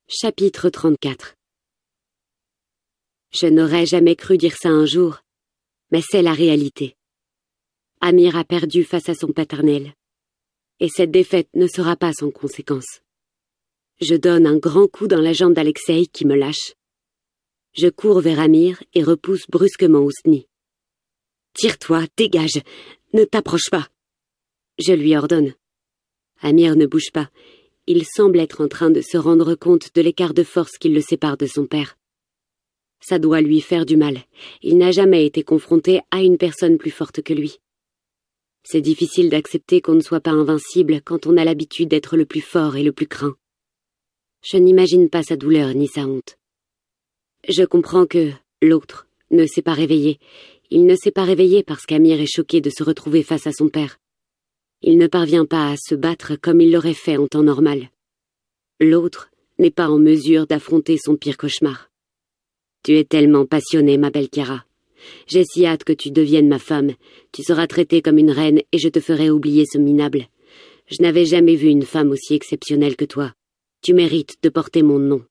Chapitre 34. Je n'aurais jamais cru dire ça un jour, mais c'est la réalité. Amir a perdu face à son paternel, et cette défaite ne sera pas sans conséquence. Je donne un grand coup dans la jambe d'Alexei qui me lâche. Je cours vers Amir et repousse brusquement Ousni. « Tire-toi, dégage, ne t'approche pas !» Je lui ordonne. Amir ne bouge pas. Il semble être en train de se rendre compte de l'écart de force qui le sépare de son père. Ça doit lui faire du mal. Il n'a jamais été confronté à une personne plus forte que lui. C'est difficile d'accepter qu'on ne soit pas invincible quand on a l'habitude d'être le plus fort et le plus craint. Je n'imagine pas sa douleur ni sa honte. Je comprends que l'autre ne s'est pas réveillé. Il ne s'est pas réveillé parce qu'Amir est choqué de se retrouver face à son père. Il ne parvient pas à se battre comme il l'aurait fait en temps normal. L'autre n'est pas en mesure d'affronter son pire cauchemar. Tu es tellement passionnée, ma belle Chiara. J'ai si hâte que tu deviennes ma femme. Tu seras traitée comme une reine et je te ferai oublier ce minable. Je n'avais jamais vu une femme aussi exceptionnelle que toi. Tu mérites de porter mon nom.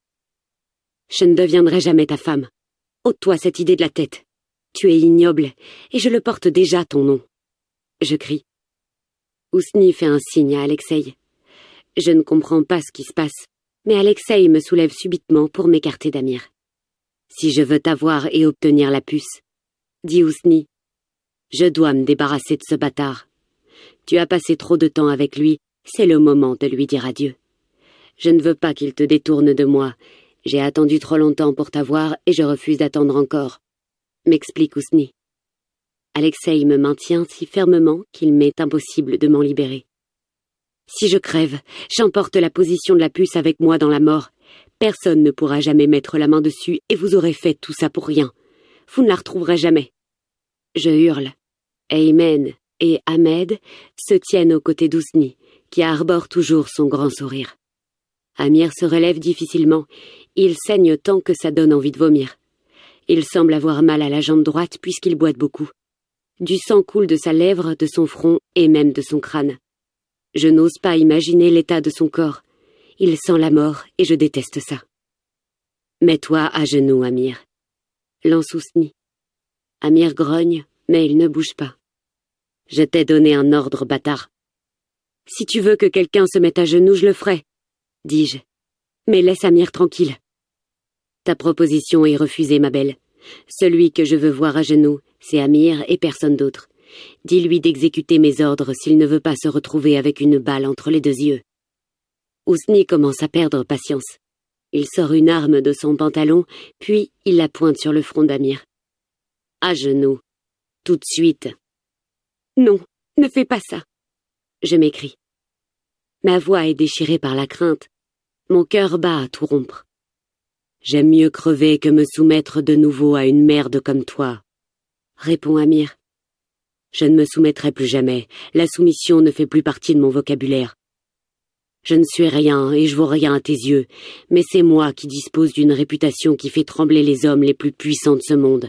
Je ne deviendrai jamais ta femme. Ôte-toi cette idée de la tête. Tu es ignoble et je le porte déjà ton nom. Je crie. Ousni fait un signe à Alexei. Je ne comprends pas ce qui se passe, mais Alexei me soulève subitement pour m'écarter d'Amir. Si je veux t'avoir et obtenir la puce, dit Ousni, je dois me débarrasser de ce bâtard. Tu as passé trop de temps avec lui, c'est le moment de lui dire adieu. Je ne veux pas qu'il te détourne de moi. J'ai attendu trop longtemps pour t'avoir et je refuse d'attendre encore. M'explique Ousni. Alexei me maintient si fermement qu'il m'est impossible de m'en libérer. Si je crève, j'emporte la position de la puce avec moi dans la mort. Personne ne pourra jamais mettre la main dessus et vous aurez fait tout ça pour rien. Vous ne la retrouverez jamais. Je hurle. Aymen et Ahmed se tiennent aux côtés d'Ousni, qui arbore toujours son grand sourire. Amir se relève difficilement. Il saigne tant que ça donne envie de vomir. Il semble avoir mal à la jambe droite puisqu'il boite beaucoup. Du sang coule de sa lèvre, de son front et même de son crâne. Je n'ose pas imaginer l'état de son corps. Il sent la mort et je déteste ça. Mets-toi à genoux, Amir. Lance Ousni. Amir grogne, mais il ne bouge pas. Je t'ai donné un ordre, bâtard. Si tu veux que quelqu'un se mette à genoux, je le ferai, dis-je. Mais laisse Amir tranquille. Ta proposition est refusée, ma belle. Celui que je veux voir à genoux, c'est Amir et personne d'autre. Dis-lui d'exécuter mes ordres s'il ne veut pas se retrouver avec une balle entre les deux yeux. Ousni commence à perdre patience. Il sort une arme de son pantalon, puis il la pointe sur le front d'Amir. À genoux. Tout de suite. Non, ne fais pas ça. Je m'écrie. Ma voix est déchirée par la crainte. Mon cœur bat à tout rompre. J'aime mieux crever que me soumettre de nouveau à une merde comme toi, répond Amir. Je ne me soumettrai plus jamais. La soumission ne fait plus partie de mon vocabulaire. Je ne suis rien et je vaux rien à tes yeux, mais c'est moi qui dispose d'une réputation qui fait trembler les hommes les plus puissants de ce monde.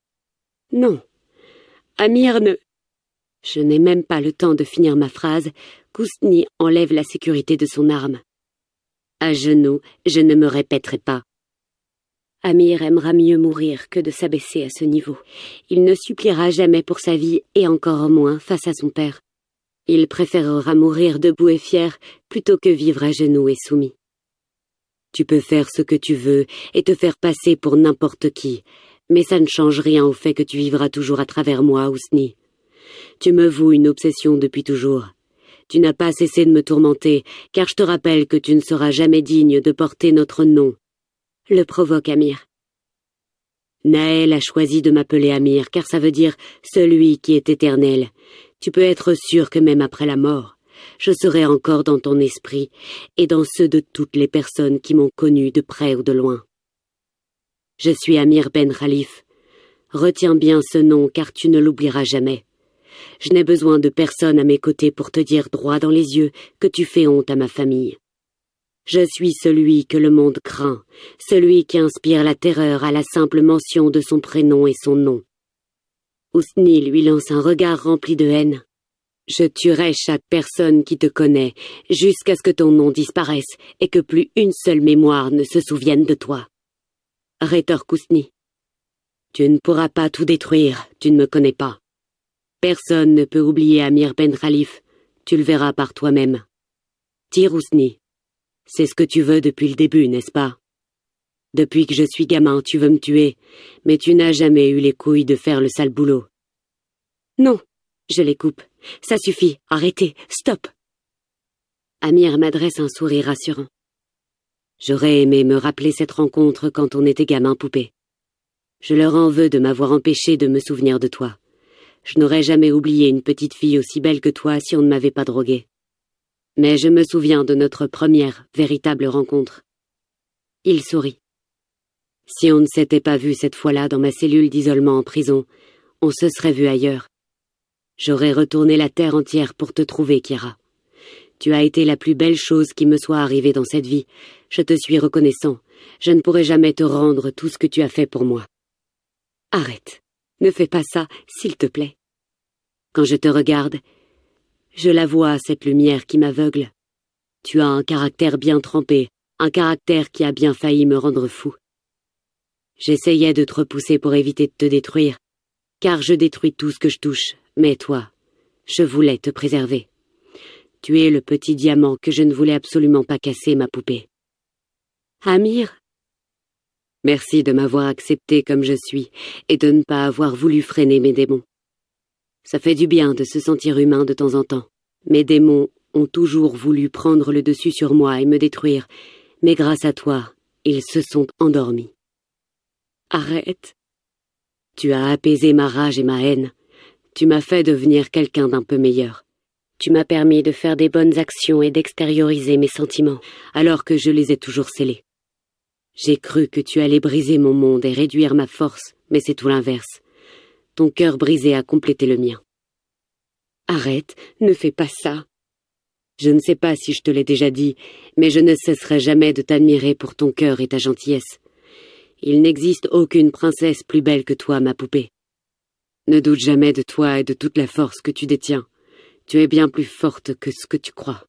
Non, Amir ne... Je n'ai même pas le temps de finir ma phrase qu'Ousni enlève la sécurité de son arme. À genoux, je ne me répéterai pas. Amir aimera mieux mourir que de s'abaisser à ce niveau. Il ne suppliera jamais pour sa vie et encore moins face à son père. Il préférera mourir debout et fier plutôt que vivre à genoux et soumis. Tu peux faire ce que tu veux et te faire passer pour n'importe qui, mais ça ne change rien au fait que tu vivras toujours à travers moi, Ousni. Tu me voues une obsession depuis toujours. Tu n'as pas cessé de me tourmenter, car je te rappelle que tu ne seras jamais digne de porter notre nom. Le provoque Amir. Naël a choisi de m'appeler Amir, car ça veut dire celui qui est éternel. Tu peux être sûr que même après la mort, je serai encore dans ton esprit et dans ceux de toutes les personnes qui m'ont connu de près ou de loin. Je suis Amir Ben Khalif. Retiens bien ce nom, car tu ne l'oublieras jamais. Je n'ai besoin de personne à mes côtés pour te dire droit dans les yeux que tu fais honte à ma famille. Je suis celui que le monde craint, celui qui inspire la terreur à la simple mention de son prénom et son nom. Ousni lui lance un regard rempli de haine. Je tuerai chaque personne qui te connaît jusqu'à ce que ton nom disparaisse et que plus une seule mémoire ne se souvienne de toi. Rétorque Ousni. Tu ne pourras pas tout détruire, tu ne me connais pas. Personne ne peut oublier Amir Ben Khalif, tu le verras par toi-même. Tire Ousni. C'est ce que tu veux depuis le début, n'est-ce pas? Depuis que je suis gamin, tu veux me tuer, mais tu n'as jamais eu les couilles de faire le sale boulot. Non, je les coupe. Ça suffit, arrêtez, stop. Amir m'adresse un sourire rassurant. J'aurais aimé me rappeler cette rencontre quand on était gamin poupée. Je leur en veux de m'avoir empêché de me souvenir de toi. Je n'aurais jamais oublié une petite fille aussi belle que toi si on ne m'avait pas droguée. Mais je me souviens de notre première véritable rencontre. Il sourit. Si on ne s'était pas vu cette fois-là dans ma cellule d'isolement en prison, on se serait vu ailleurs. J'aurais retourné la terre entière pour te trouver, Kira. Tu as été la plus belle chose qui me soit arrivée dans cette vie. Je te suis reconnaissant. Je ne pourrai jamais te rendre tout ce que tu as fait pour moi. Arrête. Ne fais pas ça, s'il te plaît. Quand je te regarde, je la vois, cette lumière qui m'aveugle. Tu as un caractère bien trempé, un caractère qui a bien failli me rendre fou. J'essayais de te repousser pour éviter de te détruire, car je détruis tout ce que je touche, mais toi, je voulais te préserver. Tu es le petit diamant que je ne voulais absolument pas casser, ma poupée. Amir? Merci de m'avoir accepté comme je suis et de ne pas avoir voulu freiner mes démons. Ça fait du bien de se sentir humain de temps en temps. Mes démons ont toujours voulu prendre le dessus sur moi et me détruire, mais grâce à toi, ils se sont endormis. Arrête. Tu as apaisé ma rage et ma haine. Tu m'as fait devenir quelqu'un d'un peu meilleur. Tu m'as permis de faire des bonnes actions et d'extérioriser mes sentiments, alors que je les ai toujours scellés. J'ai cru que tu allais briser mon monde et réduire ma force, mais c'est tout l'inverse. Ton cœur brisé a complété le mien. Arrête, ne fais pas ça. Je ne sais pas si je te l'ai déjà dit, mais je ne cesserai jamais de t'admirer pour ton cœur et ta gentillesse. Il n'existe aucune princesse plus belle que toi, ma poupée. Ne doute jamais de toi et de toute la force que tu détiens. Tu es bien plus forte que ce que tu crois.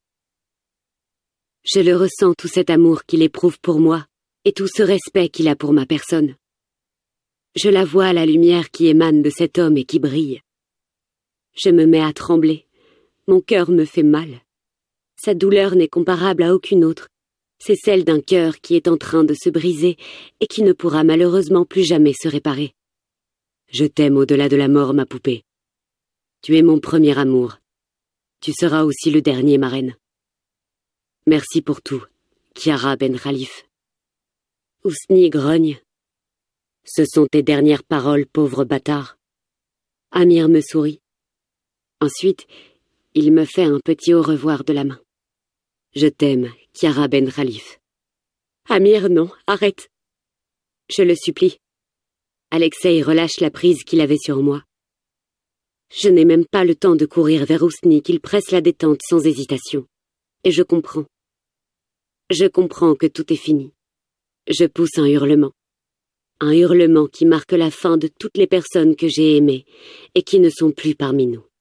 Je le ressens, tout cet amour qu'il éprouve pour moi, et tout ce respect qu'il a pour ma personne. Je la vois, la lumière qui émane de cet homme et qui brille. Je me mets à trembler. Mon cœur me fait mal. Sa douleur n'est comparable à aucune autre. C'est celle d'un cœur qui est en train de se briser et qui ne pourra malheureusement plus jamais se réparer. Je t'aime au-delà de la mort, ma poupée. Tu es mon premier amour. Tu seras aussi le dernier, ma reine. Merci pour tout, Kiara Ben Khalif. Ousni grogne. Ce sont tes dernières paroles, pauvre bâtard. Amir me sourit. Ensuite, il me fait un petit au revoir de la main. Je t'aime, Kiara Ben Khalif. Amir, non, arrête. Je le supplie. Alexei relâche la prise qu'il avait sur moi. Je n'ai même pas le temps de courir vers Ousni qu'il presse la détente sans hésitation. Et je comprends. Je comprends que tout est fini. Je pousse un hurlement. Un hurlement qui marque la fin de toutes les personnes que j'ai aimées et qui ne sont plus parmi nous.